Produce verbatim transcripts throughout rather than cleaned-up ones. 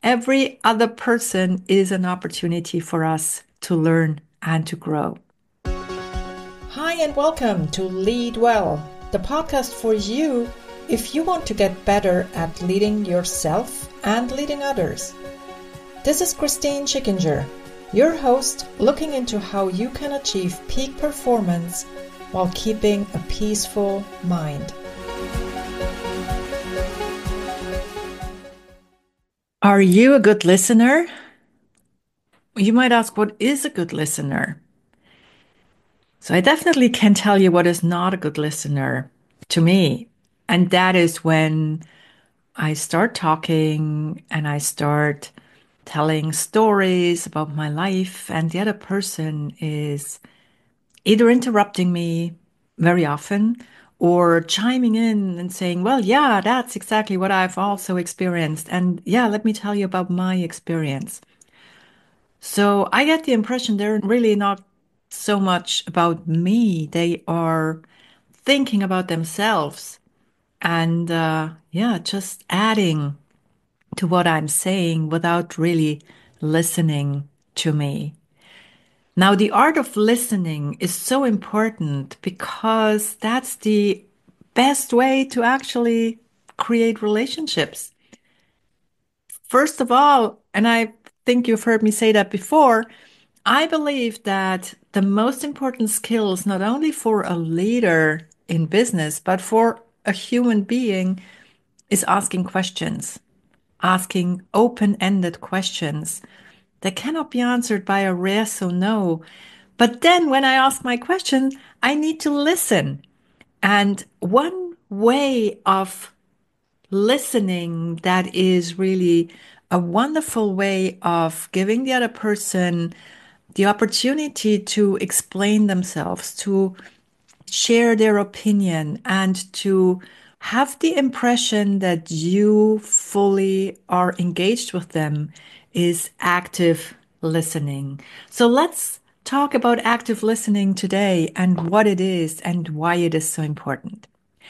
every other person is an opportunity for us to learn and to grow. Hi, and welcome to Lead Well, the podcast for you if you want to get better at leading yourself and leading others. This is Christine Schickinger, your host, looking into how you can achieve peak performance while keeping a peaceful mind. Are you a good listener? You might ask, what is a good listener? So I definitely can tell you what is not a good listener to me. And that is when I start talking and I start telling stories about my life, and the other person is either interrupting me very often or chiming in and saying, well, yeah, that's exactly what I've also experienced. And yeah, let me tell you about my experience. So I get the impression they're really not so much about me. They are thinking about themselves and, uh, yeah, just adding to what I'm saying without really listening to me. Now, the art of listening is so important because that's the best way to actually create relationships. First of all, and I think you've heard me say that before, I believe that the most important skills, not only for a leader in business, but for a human being, is asking questions, asking open-ended questions that cannot be answered by a yes or no. But then when I ask my question, I need to listen. And one way of listening that is really a wonderful way of giving the other person the opportunity to explain themselves, to share their opinion, and to have the impression that you fully are engaged with them is active listening. So let's talk about active listening today and what it is and why it is so important.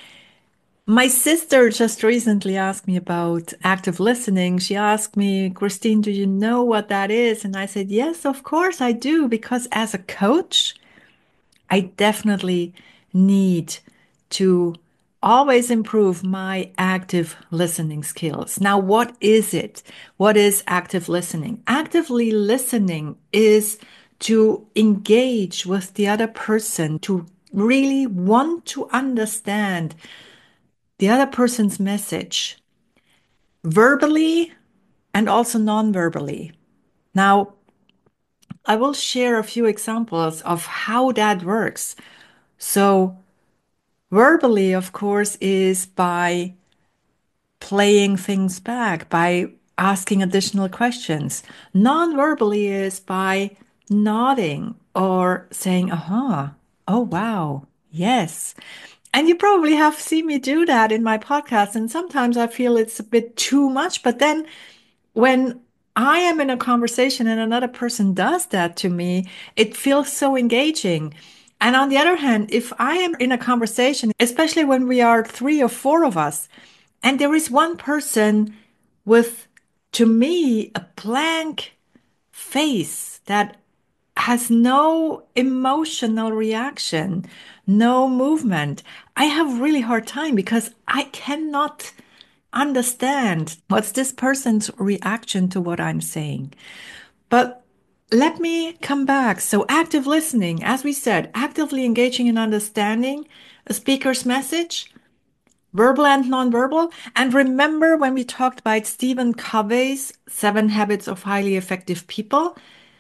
My sister just recently asked me about active listening. She asked me, Christine, do you know what that is? And I said, yes, of course I do, because as a coach, I definitely need to always improve my active listening skills. Now, what is it? What is active listening? Actively listening is to engage with the other person, to really want to understand the other person's message verbally and also non-verbally. Now, I will share a few examples of how that works. So, verbally, of course, is by playing things back, by asking additional questions. Non-verbally is by nodding or saying, aha, oh, wow, yes. And you probably have seen me do that in my podcast. And sometimes I feel it's a bit too much. But then when I am in a conversation and another person does that to me, it feels so engaging. And on the other hand, if I am in a conversation, especially when we are three or four of us, and there is one person with, to me, a blank face that has no emotional reaction, no movement, I have a really hard time because I cannot understand what's this person's reaction to what I'm saying. But let me come back. So, active listening, as we said, actively engaging in understanding a speaker's message, verbal and nonverbal. And remember when we talked about Stephen Covey's Seven Habits of Highly Effective People?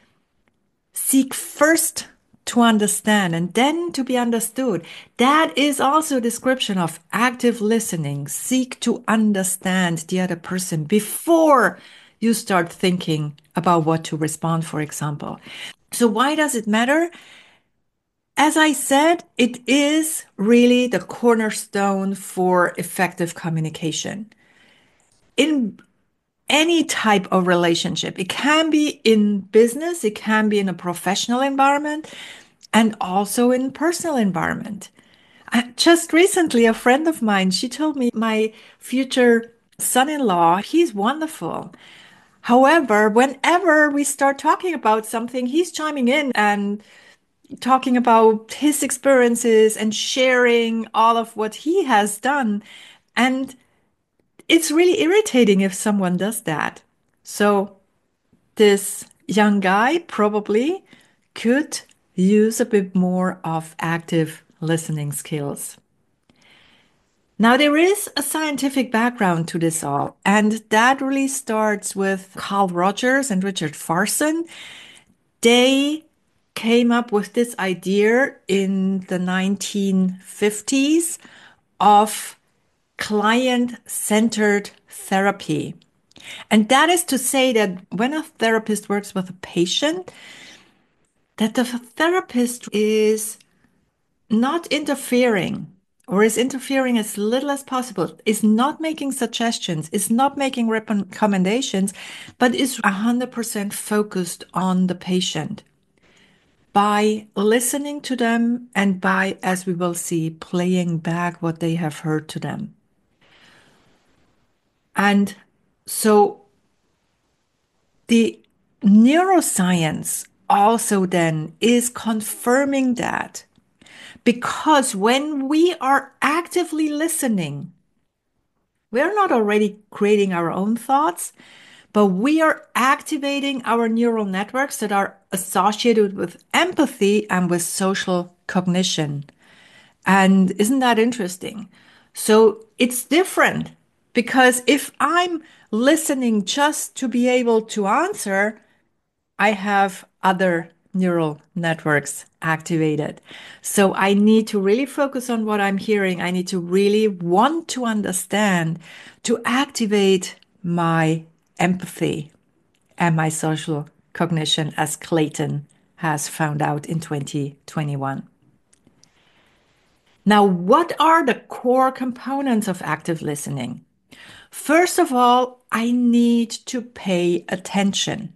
Seek first to understand and then to be understood. That is also a description of active listening. Seek to understand the other person before you start thinking about what to respond, for example. So why does it matter? As I said, it is really the cornerstone for effective communication. In any type of relationship. It can be in business, it can be in a professional environment, and also in personal environment. I, just recently, a friend of mine, she told me my future son-in-law, he's wonderful. However, whenever we start talking about something, he's chiming in and talking about his experiences and sharing all of what he has done. And it's really irritating if someone does that. So this young guy probably could use a bit more of active listening skills. Now, there is a scientific background to this all, and that really starts with Carl Rogers and Richard Farson. They came up with this idea in the nineteen fifties of client-centered therapy. And that is to say that when a therapist works with a patient, that the therapist is not interfering or is interfering as little as possible, is not making suggestions, is not making recommendations, but is one hundred percent focused on the patient by listening to them and by, as we will see, playing back what they have heard to them. And so the neuroscience also then is confirming that, because when we are actively listening, we're not already creating our own thoughts, but we are activating our neural networks that are associated with empathy and with social cognition. And isn't that interesting? So it's different, because if I'm listening just to be able to answer, I have other neural networks activated. So I need to really focus on what I'm hearing. I need to really want to understand to activate my empathy and my social cognition, as Clayton has found out in twenty twenty-one. Now, what are the core components of active listening? First of all, I need to pay attention.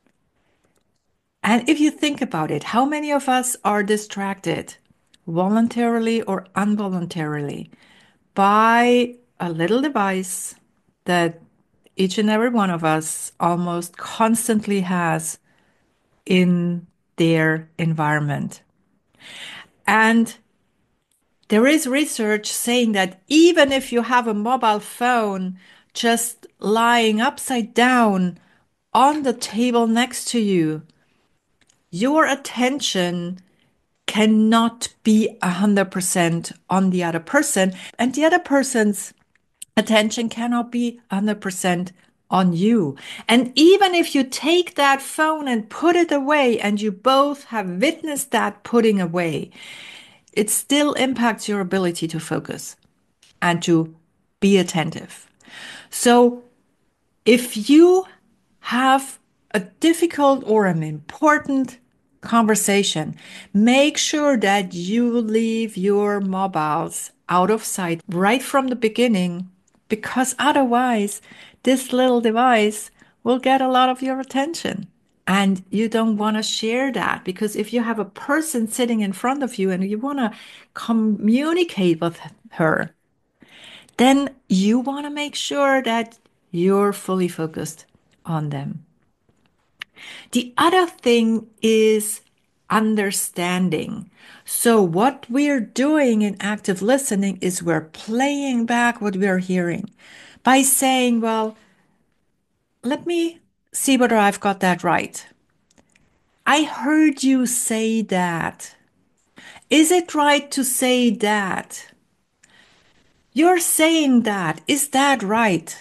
And if you think about it, how many of us are distracted, voluntarily or involuntarily, by a little device that each and every one of us almost constantly has in their environment? And there is research saying that even if you have a mobile phone just lying upside down on the table next to you, your attention cannot be one hundred percent on the other person, and the other person's attention cannot be one hundred percent on you. And even if you take that phone and put it away, and you both have witnessed that putting away, it still impacts your ability to focus and to be attentive. So if you have a difficult or an important conversation, make sure that you leave your mobiles out of sight right from the beginning, because otherwise this little device will get a lot of your attention. And you don't want to share that, because if you have a person sitting in front of you and you want to communicate with her, then you want to make sure that you're fully focused on them. The other thing is understanding. So what we're doing in active listening is we're playing back what we're hearing by saying, well, let me see whether I've got that right. I heard you say that. Is it right to say that? You're saying that. Is that right?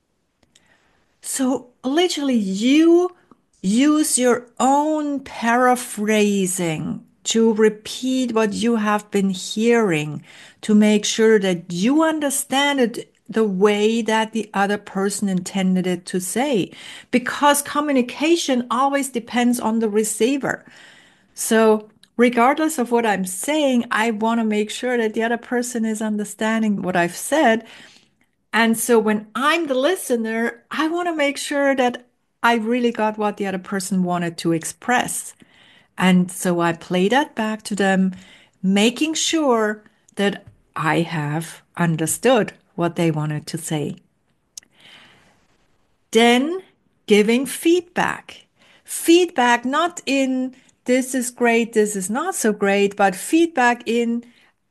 So literally you use your own paraphrasing to repeat what you have been hearing, to make sure that you understand it the way that the other person intended it to say, because communication always depends on the receiver. So regardless of what I'm saying, I want to make sure that the other person is understanding what I've said. And so when I'm the listener, I want to make sure that I really got what the other person wanted to express. And so I play that back to them, making sure that I have understood what they wanted to say. Then giving feedback. Feedback not in this is great, this is not so great, but feedback in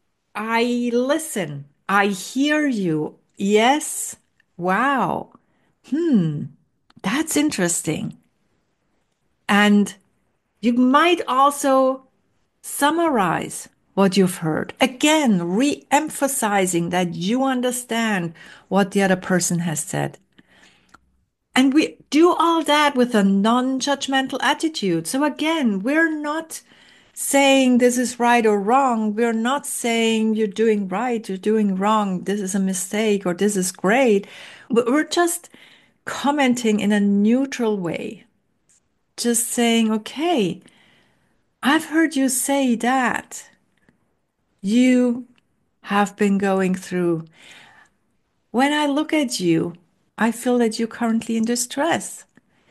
I listen, I hear you. Yes, wow, that's interesting. And you might also summarize what you've heard. Again, re emphasizing that you understand what the other person has said. And we do all that with a non judgmental attitude. So again, we're not saying this is right or wrong. We're not saying you're doing right, you're doing wrong, this is a mistake, or this is great. We're just commenting in a neutral way. Just saying, okay, I've heard you say that. You have been going through. When I look at you, I feel that you're currently in distress.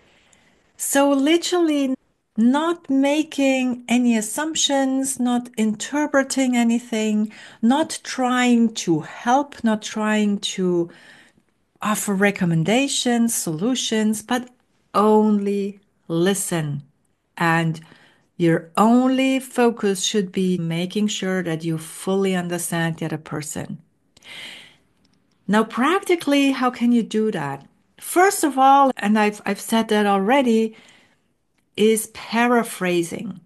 So, literally, not making any assumptions, not interpreting anything, not trying to help, not trying to offer recommendations, solutions, but only listen. And your only focus should be making sure that you fully understand the other person. Now, practically, how can you do that? First of all, and I've, I've said that already, is paraphrasing.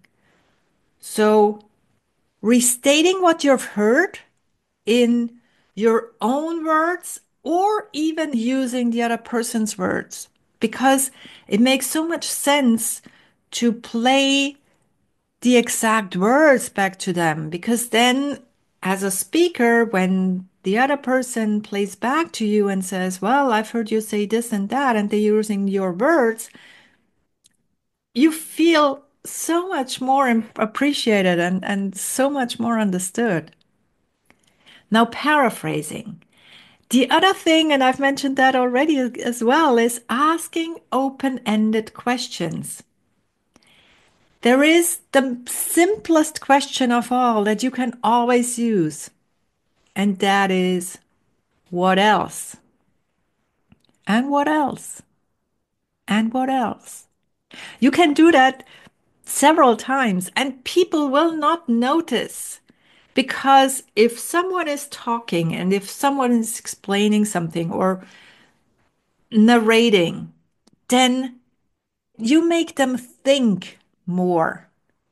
So, restating what you've heard in your own words or even using the other person's words, because it makes so much sense to play the exact words back to them, because then as a speaker, when the other person plays back to you and says, well, I've heard you say this and that, and they're using your words, you feel so much more appreciated and, and so much more understood. Now, paraphrasing. The other thing, and I've mentioned that already as well, is asking open-ended questions. There is the simplest question of all that you can always use, and that is, what else? And what else? And what else? You can do that several times, and people will not notice. Because if someone is talking and if someone is explaining something or narrating, then you make them think more.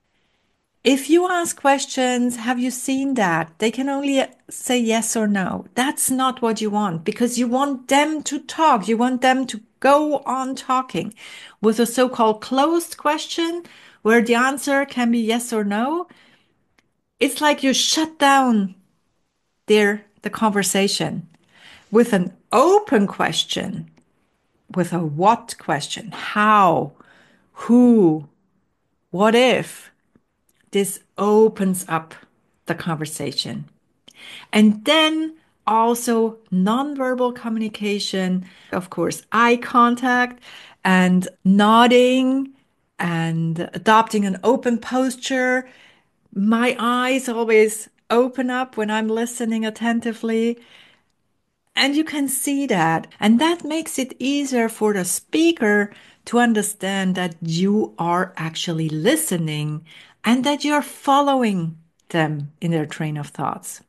If you ask questions, have you seen that? They can only say yes or no. That's not what you want, because you want them to talk. You want them to go on talking. With a so-called closed question, where the answer can be yes or no, it's like you shut down their the conversation. With an open question, with a what question, how, who, what if, this opens up the conversation. And then also nonverbal communication, of course, eye contact and nodding and adopting an open posture. My eyes always open up when I'm listening attentively. And you can see that. And that makes it easier for the speaker to understand that you are actually listening and that you're following them in their train of thoughts.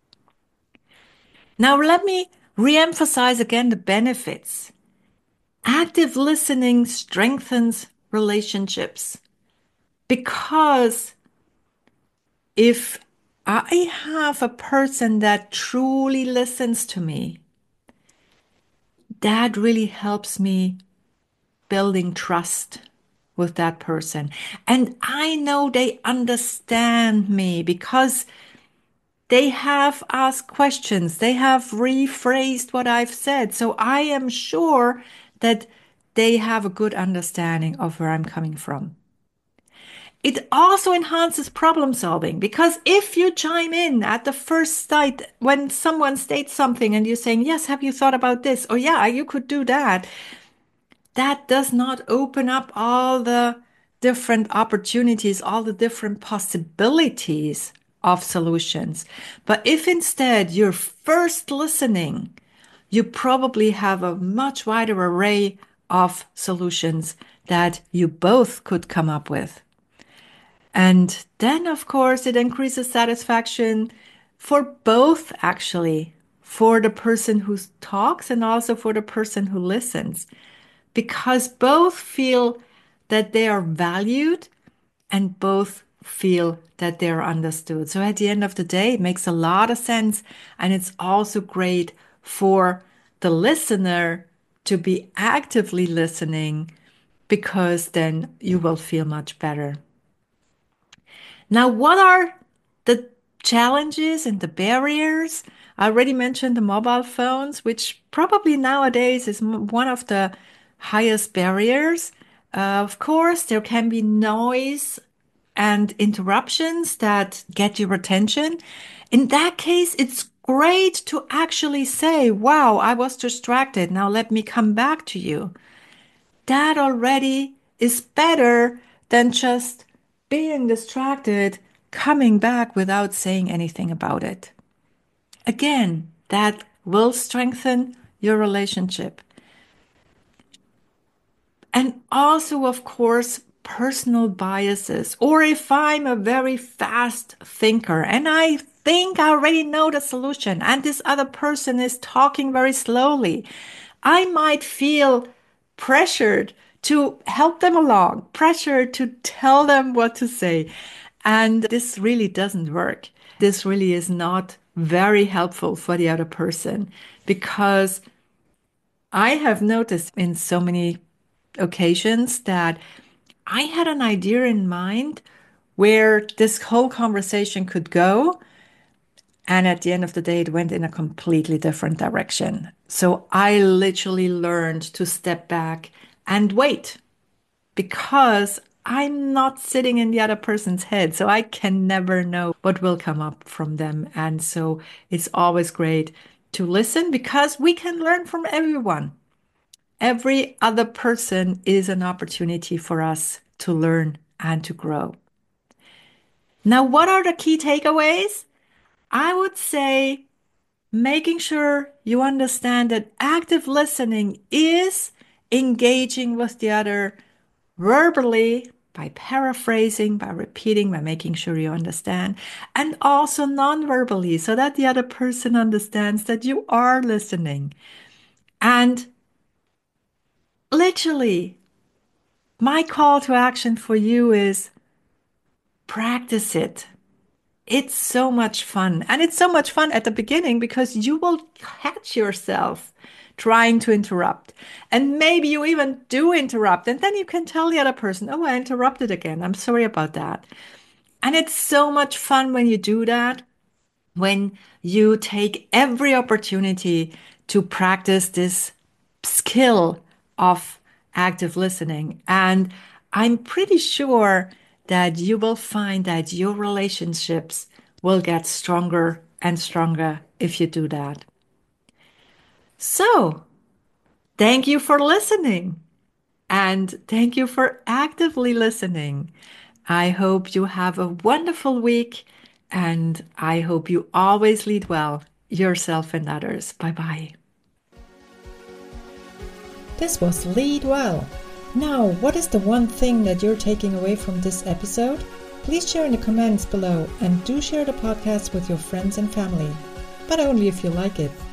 Now, let me re-emphasize again the benefits. Active listening strengthens relationships, because if I have a person that truly listens to me, that really helps me building trust with that person. And I know they understand me because they have asked questions, they have rephrased what I've said. So I am sure that they have a good understanding of where I'm coming from. It also enhances problem solving, because if you chime in at the first sight when someone states something and you're saying, yes, have you thought about this? Or yeah, you could do that. That does not open up all the different opportunities, all the different possibilities of solutions. But if instead you're first listening, you probably have a much wider array of solutions that you both could come up with. And then, of course, it increases satisfaction for both, actually, for the person who talks and also for the person who listens, because both feel that they are valued and both feel that they're understood. So at the end of the day, it makes a lot of sense. And it's also great for the listener to be actively listening, because then you will feel much better. Now, what are the challenges and the barriers? I already mentioned the mobile phones, which probably nowadays is one of the highest barriers. Uh, of course, there can be noise and interruptions that get your attention. In that case, it's great to actually say, wow, I was distracted. Now let me come back to you. That already is better than just being distracted, coming back without saying anything about it. Again, that will strengthen your relationship. And also, of course, personal biases. Or if I'm a very fast thinker and I think I already know the solution and this other person is talking very slowly, I might feel pressured to help them along, pressured to tell them what to say. And this really doesn't work. This really is not very helpful for the other person, because I have noticed in so many occasions that I had an idea in mind where this whole conversation could go. And at the end of the day, it went in a completely different direction. So I literally learned to step back and wait, because I'm not sitting in the other person's head. So I can never know what will come up from them. And so it's always great to listen, because we can learn from everyone. Every other person is an opportunity for us to learn and to grow. Now, what are the key takeaways? I would say making sure you understand that active listening is engaging with the other verbally, by paraphrasing, by repeating, by making sure you understand, and also non-verbally, so that the other person understands that you are listening. And literally, my call to action for you is practice it. It's so much fun. And it's so much fun at the beginning, because you will catch yourself trying to interrupt. And maybe you even do interrupt. And then you can tell the other person, oh, I interrupted again. I'm sorry about that. And it's so much fun when you do that, when you take every opportunity to practice this skill of active listening. And I'm pretty sure that you will find that your relationships will get stronger and stronger if you do that. So, thank you for listening, and thank you for actively listening. I hope you have a wonderful week, and I hope you always lead well, yourself and others. Bye-bye. This was Lead Well. Now, what is the one thing that you're taking away from this episode? Please share in the comments below, and do share the podcast with your friends and family, but only if you like it.